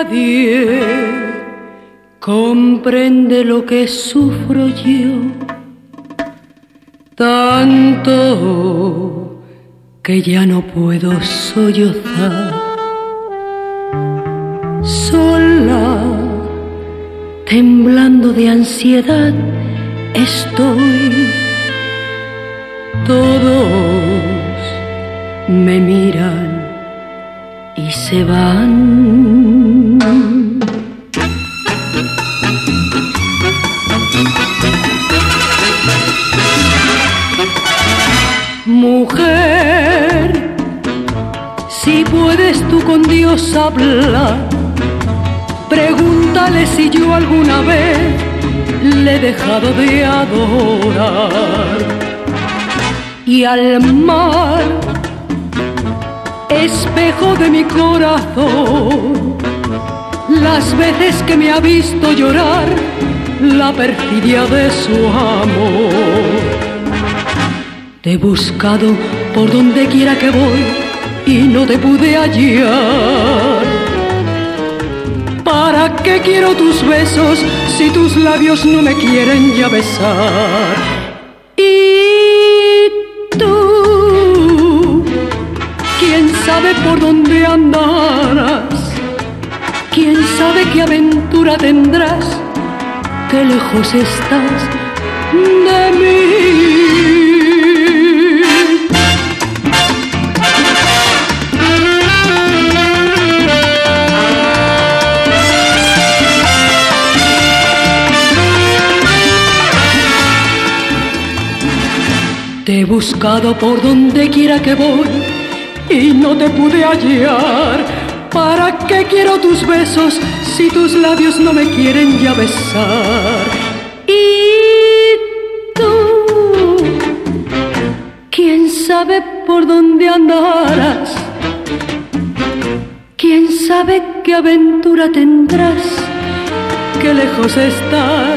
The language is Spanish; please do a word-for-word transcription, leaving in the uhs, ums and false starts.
Nadie comprende lo que sufro yo, tanto que ya no puedo sollozar. Sola, temblando de ansiedad, estoy. Todos me miran y se van. Mujer, si puedes tú con Dios hablar, pregúntale si yo alguna vez le he dejado de adorar. Y al mar, espejo de mi corazón, las veces que me ha visto llorar la perfidia de su amor. Te he buscado por donde quiera que voy y no te pude hallar. ¿Para qué quiero tus besos si tus labios no me quieren ya besar? Y tú, ¿quién sabe por dónde andarás? ¿Quién sabe qué aventura tendrás? Qué lejos estás de mí. Te he buscado por donde quiera que voy y no te pude hallar. ¿Para qué quiero tus besos si tus labios no me quieren ya besar? Y tú, ¿quién sabe por dónde andarás? ¿Quién sabe qué aventura tendrás? Qué lejos estás